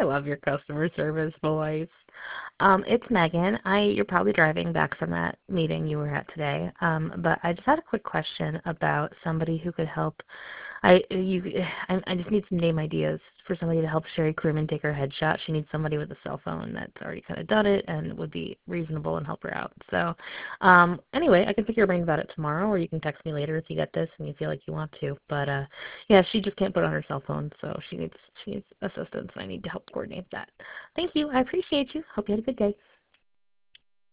I love your customer service voice. It's Megan. You're probably driving back from that meeting you were at today. But I just had a quick question about somebody who could help. I just need some name ideas for somebody to help Sherry Crewman take her headshot. She needs somebody with a cell phone that's already kind of done it and would be reasonable and help her out. So, anyway, I can pick your brain about it tomorrow, or you can text me later if you get this and you feel like you want to. But yeah, she just can't put it on her cell phone, so she needs assistance. I need to help coordinate that. Thank you. I appreciate you. Hope you had a good day.